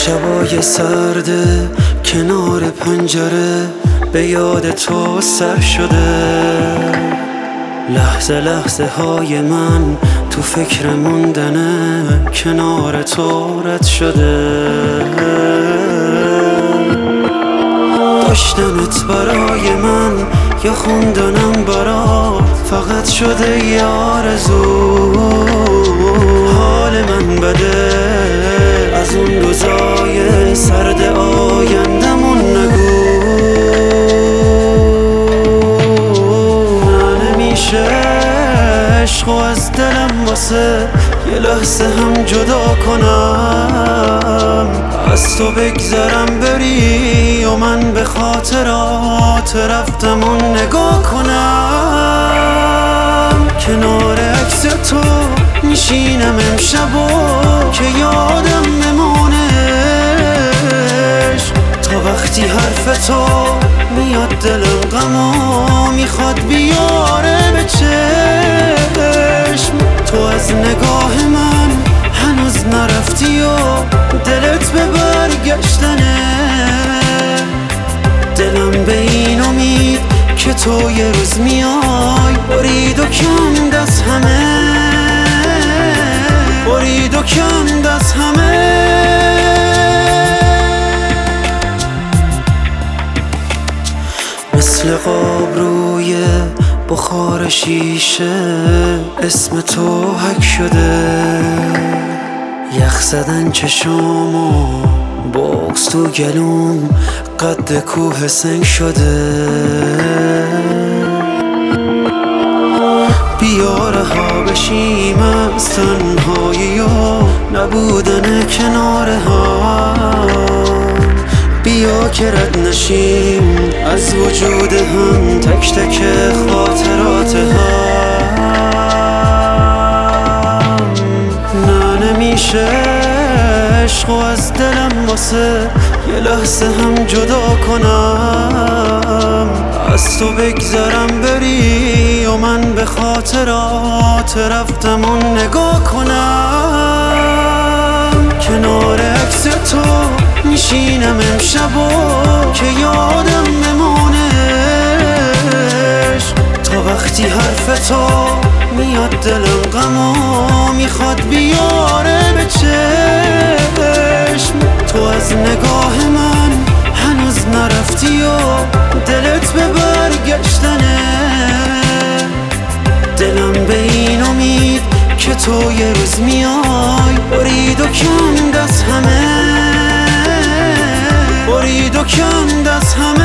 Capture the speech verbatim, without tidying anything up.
شبای سرده کنار پنجره به یاد تو سر شده. لحظه لحظه های من تو فکر موندنه کنار تو رد شده. داشتنت برای من یا خوندنم برات فقط شده یه آرزو. حال من بده از اون روزای سرد آیندمون نگو. نه نمیشه عشقو از دلم واسه یه لحظه هم جدا کنم. از تو بگذرم بری و من به خاطرات رفتمون نگاه کنم. کنار عکس تو میشینم امشبو که یادم بمونش. تا وقتی حرف تو میاد دلم غمو میخواد بیاره به چشم. تو از نگاه من هنوز نرفتی و دلت به برگشتنه. دلم به این امید که تو یه روز میای برید و کند از همه، برید و کند از همه. مثل قاب روی بخار شیشه اسم تو حک شده. یخ زدن چشامو بغض تو گلوم قد کوه سنگ شده. بیا رها بشیم از تنهایی و نبودن کنار هم. بیا که رد نشیم از وجود هم تک تک خاطرات هم. نه نمیشه عشقو از دلم واسه یه لحظه هم جدا کنم. از تو بگذرم بری و من به خاطرات رفتمون نگاه کنم. کنار عکس تو میشینم امشبو که یادم بمونش. تا وقتی حرف تو میاد دلم غمو میخواد بیاره به چشم. تو از نگاه من هنوز نرفتی و دلت به برگشتنه. دلم به این امید که تو یه روز میای برید و کند از همه، برید و کند از همه.